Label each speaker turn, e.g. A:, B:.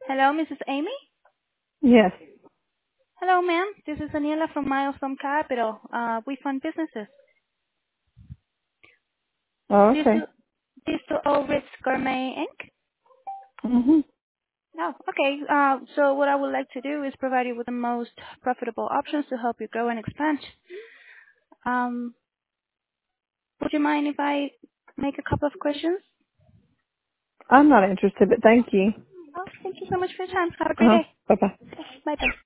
A: Hello, Mrs. Amy?
B: Yes.
A: Hello, ma'am. This is Daniela from Milestone Capital. We fund businesses.
B: Oh,
A: This
B: okay.
A: to, this to All Ritz Gourmet Inc.?
B: Mhm.
A: Oh, okay. So what I would like to do is provide you with the most profitable options to help you grow and expand. Um, would you mind if I make a couple of questions?
B: I'm not interested, but thank you.
A: Oh, thank you so much for your time. Have a great
B: Uh huh.
A: day.
B: Bye bye.
A: Bye-bye.